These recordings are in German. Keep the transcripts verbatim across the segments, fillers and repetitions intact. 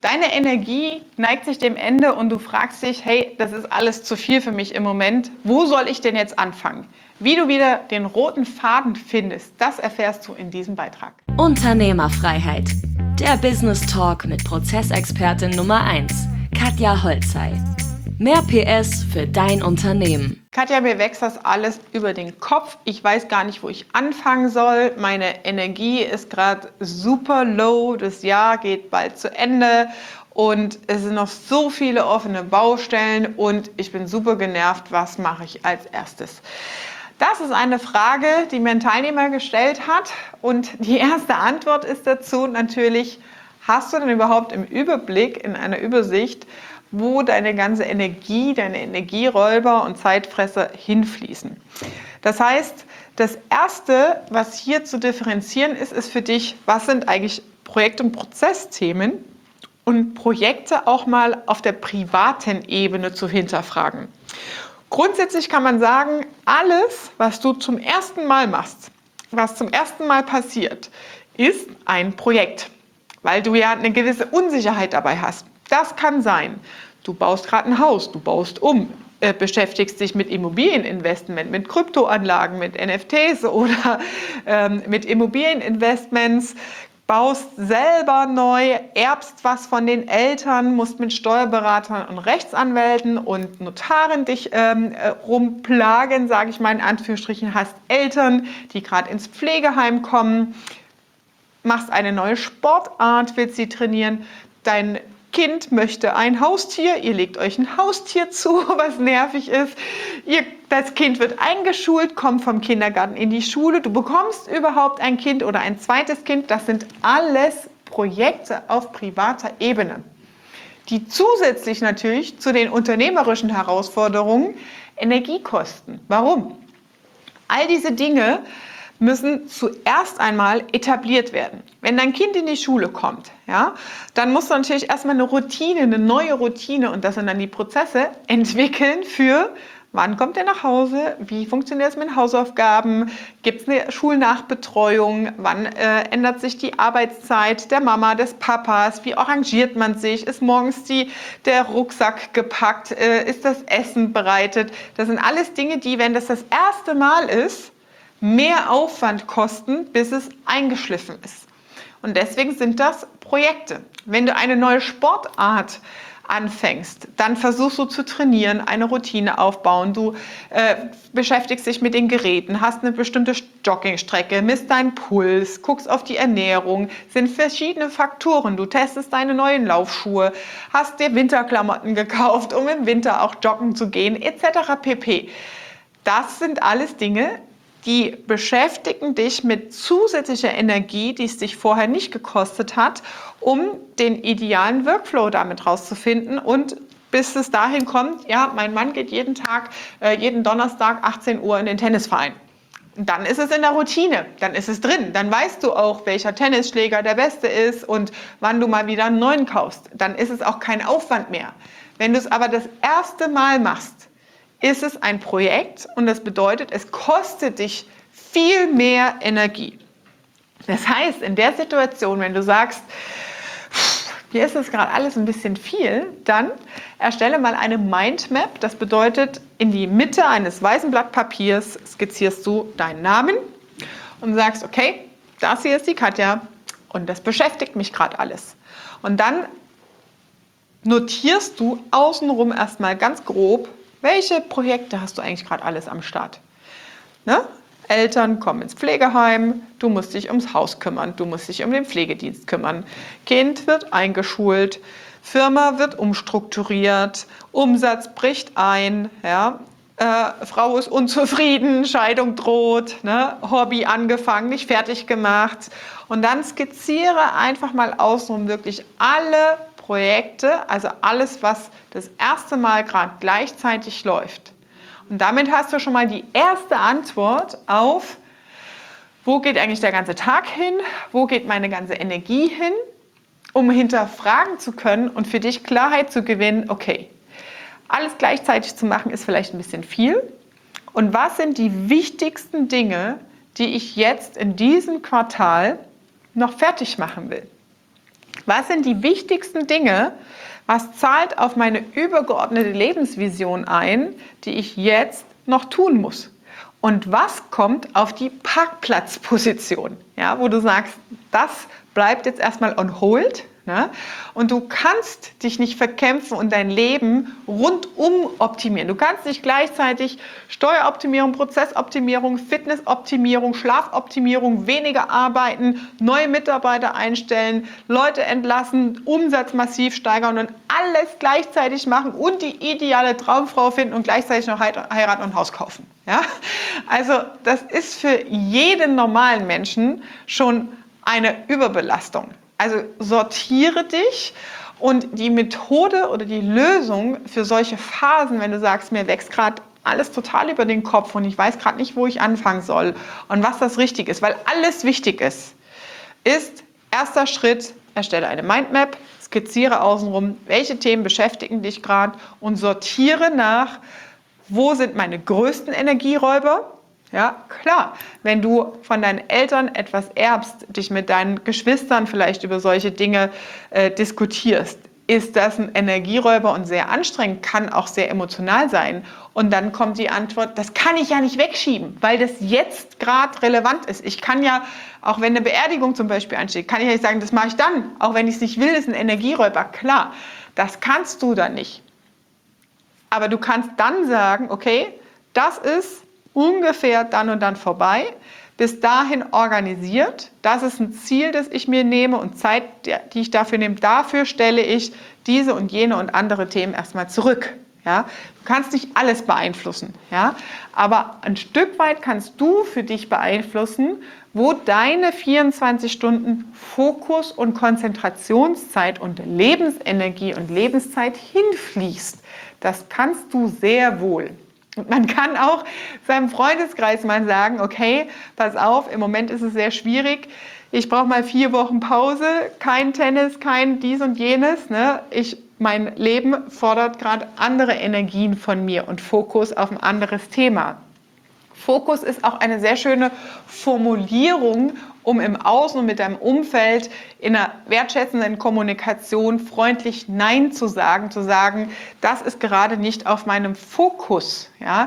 Deine Energie neigt sich dem Ende und du fragst dich, hey, das ist alles zu viel für mich im Moment. Wo soll ich denn jetzt anfangen? Wie du wieder den roten Faden findest, das erfährst du in diesem Beitrag. Unternehmerfreiheit. Der Business Talk mit Prozessexpertin Nummer eins, Katja Holzei. Mehr P S für dein Unternehmen. Katja, mir wächst das alles über den Kopf. Ich weiß gar nicht, wo ich anfangen soll. Meine Energie ist gerade super low. Das Jahr geht bald zu Ende und es sind noch so viele offene Baustellen und ich bin super genervt. Was mache ich als erstes? Das ist eine Frage, die mir ein Teilnehmer gestellt hat und die erste Antwort ist dazu natürlich: Hast du denn überhaupt im Überblick, in einer Übersicht, wo deine ganze Energie, deine Energieräuber und Zeitfresser hinfließen? Das heißt, das Erste, was hier zu differenzieren ist, ist für dich, was sind eigentlich Projekt- und Prozessthemen und Projekte auch mal auf der privaten Ebene zu hinterfragen. Grundsätzlich kann man sagen, alles, was du zum ersten Mal machst, was zum ersten Mal passiert, ist ein Projekt, weil du ja eine gewisse Unsicherheit dabei hast. Das kann sein, du baust gerade ein Haus, du baust um, äh, beschäftigst dich mit Immobilieninvestment, mit Kryptoanlagen, mit N F Ts oder ähm, mit Immobilieninvestments, baust selber neu, erbst was von den Eltern, musst mit Steuerberatern und Rechtsanwälten und Notaren dich ähm, äh, rumplagen, sage ich mal in Anführungsstrichen, hast Eltern, die gerade ins Pflegeheim kommen, machst eine neue Sportart, willst sie trainieren, dein Kind möchte ein Haustier, ihr legt euch ein Haustier zu, was nervig ist. Ihr, das Kind wird eingeschult, kommt vom Kindergarten in die Schule, du bekommst überhaupt ein Kind oder ein zweites Kind. Das sind alles Projekte auf privater Ebene, die zusätzlich natürlich zu den unternehmerischen Herausforderungen Energie kosten. Warum? All diese Dinge müssen zuerst einmal etabliert werden. Wenn dein Kind in die Schule kommt, ja, dann musst du natürlich erstmal eine Routine, eine neue Routine, und das sind dann die Prozesse, entwickeln für: Wann kommt er nach Hause? Wie funktioniert es mit Hausaufgaben? Gibt es eine Schulnachbetreuung? Wann äh, ändert sich die Arbeitszeit der Mama, des Papas? Wie arrangiert man sich? Ist morgens die, der Rucksack gepackt? Äh, ist das Essen bereitet? Das sind alles Dinge, die, wenn das das erste Mal ist, mehr Aufwand kosten, bis es eingeschliffen ist. Und deswegen sind das Projekte. Wenn du eine neue Sportart anfängst, dann versuchst du zu trainieren, eine Routine aufbauen, du äh, beschäftigst dich mit den Geräten, hast eine bestimmte Joggingstrecke, misst deinen Puls, guckst auf die Ernährung, sind verschiedene Faktoren, du testest deine neuen Laufschuhe, hast dir Winterklamotten gekauft, um im Winter auch joggen zu gehen, et cetera pp. Das sind alles Dinge, die beschäftigen dich mit zusätzlicher Energie, die es dich vorher nicht gekostet hat, um den idealen Workflow damit rauszufinden und bis es dahin kommt, ja, mein Mann geht jeden Tag, äh, jeden Donnerstag achtzehn Uhr in den Tennisverein. Dann ist es in der Routine, dann ist es drin, dann weißt du auch, welcher Tennisschläger der beste ist und wann du mal wieder einen neuen kaufst. Dann ist es auch kein Aufwand mehr. Wenn du es aber das erste Mal machst, ist es ein Projekt und das bedeutet, es kostet dich viel mehr Energie. Das heißt, in der Situation, wenn du sagst, mir ist das gerade alles ein bisschen viel, dann erstelle mal eine Mindmap. Das bedeutet, in die Mitte eines weißen Blatt Papiers skizzierst du deinen Namen und sagst, okay, das hier ist die Katja und das beschäftigt mich gerade alles. Und dann notierst du außenrum erstmal ganz grob, welche Projekte hast du eigentlich gerade alles am Start? Ne? Eltern kommen ins Pflegeheim, du musst dich ums Haus kümmern, du musst dich um den Pflegedienst kümmern. Kind wird eingeschult, Firma wird umstrukturiert, Umsatz bricht ein, ja? äh, Frau ist unzufrieden, Scheidung droht, ne? Hobby angefangen, nicht fertig gemacht. Und dann skizziere einfach mal außenrum wirklich alle Projekte, also alles, was das erste Mal gerade gleichzeitig läuft. Und damit hast du schon mal die erste Antwort auf, wo geht eigentlich der ganze Tag hin, wo geht meine ganze Energie hin, um hinterfragen zu können und für dich Klarheit zu gewinnen, okay, alles gleichzeitig zu machen ist vielleicht ein bisschen viel. Und was sind die wichtigsten Dinge, die ich jetzt in diesem Quartal noch fertig machen will? Was sind die wichtigsten Dinge, was zahlt auf meine übergeordnete Lebensvision ein, die ich jetzt noch tun muss? Und was kommt auf die Parkplatzposition, ja, wo du sagst, das bleibt jetzt erstmal on hold. Ne? Und du kannst dich nicht verkämpfen und dein Leben rundum optimieren. Du kannst nicht gleichzeitig Steueroptimierung, Prozessoptimierung, Fitnessoptimierung, Schlafoptimierung, weniger arbeiten, neue Mitarbeiter einstellen, Leute entlassen, Umsatz massiv steigern und alles gleichzeitig machen und die ideale Traumfrau finden und gleichzeitig noch heiraten und ein Haus kaufen. Ja? Also das ist für jeden normalen Menschen schon eine Überbelastung. Also sortiere dich und die Methode oder die Lösung für solche Phasen, wenn du sagst, mir wächst gerade alles total über den Kopf und ich weiß gerade nicht, wo ich anfangen soll und was das richtig ist, weil alles wichtig ist, ist erster Schritt, erstelle eine Mindmap, skizziere außenrum, welche Themen beschäftigen dich gerade und sortiere nach, wo sind meine größten Energieräuber. Ja, klar, wenn du von deinen Eltern etwas erbst, dich mit deinen Geschwistern vielleicht über solche Dinge äh, diskutierst, ist das ein Energieräuber und sehr anstrengend, kann auch sehr emotional sein. Und dann kommt die Antwort, das kann ich ja nicht wegschieben, weil das jetzt gerade relevant ist. Ich kann ja, auch wenn eine Beerdigung zum Beispiel ansteht, kann ich ja nicht sagen, das mache ich dann, auch wenn ich es nicht will, ist ein Energieräuber. Klar, das kannst du dann nicht. Aber du kannst dann sagen, okay, das ist ungefähr dann und dann vorbei, bis dahin organisiert. Das ist ein Ziel, das ich mir nehme und Zeit, die ich dafür nehme. Dafür stelle ich diese und jene und andere Themen erstmal zurück. Ja? Du kannst nicht alles beeinflussen, ja? Aber ein Stück weit kannst du für dich beeinflussen, wo deine vierundzwanzig Stunden Fokus und Konzentrationszeit und Lebensenergie und Lebenszeit hinfließt. Das kannst du sehr wohl. Und man kann auch seinem Freundeskreis mal sagen, okay, pass auf, im Moment ist es sehr schwierig, ich brauche mal vier Wochen Pause, kein Tennis, kein dies und jenes. Ne? Ich, mein Leben fordert gerade andere Energien von mir und Fokus auf ein anderes Thema. Fokus ist auch eine sehr schöne Formulierung, um im Außen und mit deinem Umfeld in einer wertschätzenden Kommunikation freundlich Nein zu sagen, zu sagen, das ist gerade nicht auf meinem Fokus. Ja?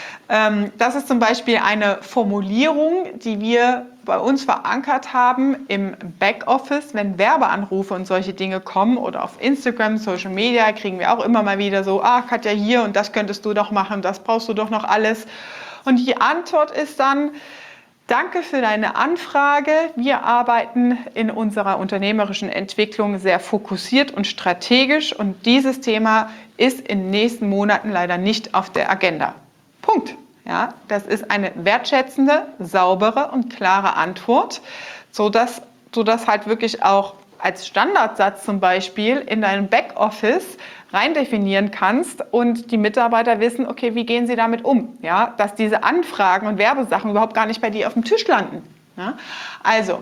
Das ist zum Beispiel eine Formulierung, die wir bei uns verankert haben im Backoffice, wenn Werbeanrufe und solche Dinge kommen oder auf Instagram, Social Media, kriegen wir auch immer mal wieder so, ah, Katja, hier und das könntest du doch machen, das brauchst du doch noch alles. Und die Antwort ist dann, danke für deine Anfrage. Wir arbeiten in unserer unternehmerischen Entwicklung sehr fokussiert und strategisch und dieses Thema ist in den nächsten Monaten leider nicht auf der Agenda. Punkt. Ja, das ist eine wertschätzende, saubere und klare Antwort, sodass du das halt wirklich auch als Standardsatz zum Beispiel in deinem Backoffice rein definieren kannst und die Mitarbeiter wissen, okay, wie gehen sie damit um? Ja, dass diese Anfragen und Werbesachen überhaupt gar nicht bei dir auf dem Tisch landen. Ja? Also,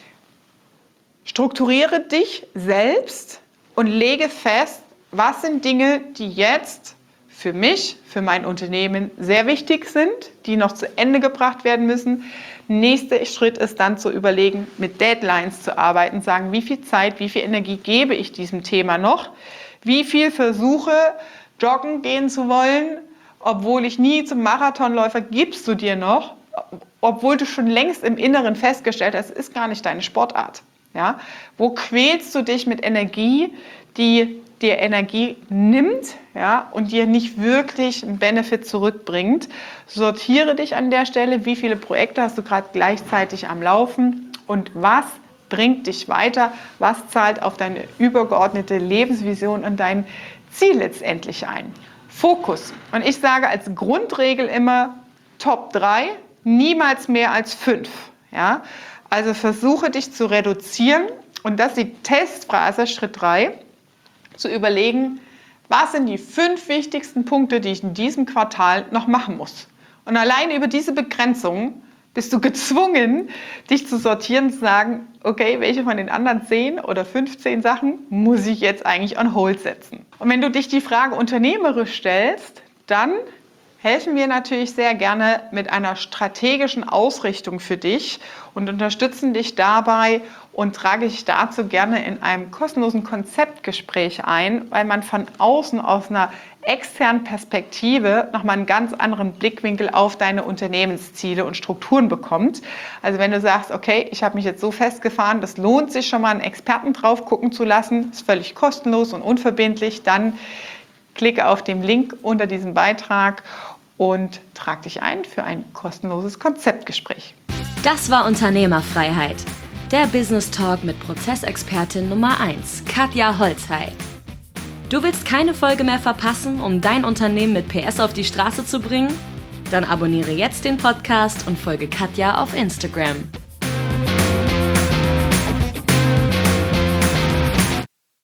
strukturiere dich selbst und lege fest, was sind Dinge, die jetzt für mich, für mein Unternehmen sehr wichtig sind, die noch zu Ende gebracht werden müssen. Nächster Schritt ist dann zu überlegen, mit Deadlines zu arbeiten, sagen, wie viel Zeit, wie viel Energie gebe ich diesem Thema noch, wie viel versuche, joggen gehen zu wollen, obwohl ich nie zum Marathonläufer, gibst du dir noch, obwohl du schon längst im Inneren festgestellt hast, es ist gar nicht deine Sportart. Ja? Wo quälst du dich mit Energie, die dir Energie nimmt, ja, und dir nicht wirklich einen Benefit zurückbringt? Sortiere dich an der Stelle, wie viele Projekte hast du gerade gleichzeitig am Laufen und was bringt dich weiter, was zahlt auf deine übergeordnete Lebensvision und dein Ziel letztendlich ein. Fokus. Und ich sage als Grundregel immer Top drei, niemals mehr als fünf. Ja? Also versuche dich zu reduzieren und das ist die Testphrase, Schritt drei, zu überlegen, was sind die fünf wichtigsten Punkte, die ich in diesem Quartal noch machen muss. Und allein über diese Begrenzung bist du gezwungen, dich zu sortieren und zu sagen, okay, welche von den anderen zehn oder fünfzehn Sachen muss ich jetzt eigentlich on hold setzen? Und wenn du dich die Frage unternehmerisch stellst, dann helfen wir natürlich sehr gerne mit einer strategischen Ausrichtung für dich und unterstützen dich dabei und trage dich dazu gerne in einem kostenlosen Konzeptgespräch ein, weil man von außen aus einer externen Perspektive nochmal einen ganz anderen Blickwinkel auf deine Unternehmensziele und Strukturen bekommt. Also wenn du sagst, okay, ich habe mich jetzt so festgefahren, das lohnt sich schon mal einen Experten drauf gucken zu lassen, ist völlig kostenlos und unverbindlich, dann klicke auf den Link unter diesem Beitrag und trag dich ein für ein kostenloses Konzeptgespräch. Das war Unternehmerfreiheit, der Business Talk mit Prozessexpertin Nummer eins, Katja Holzhey. Du willst keine Folge mehr verpassen, um dein Unternehmen mit P S auf die Straße zu bringen? Dann abonniere jetzt den Podcast und folge Katja auf Instagram.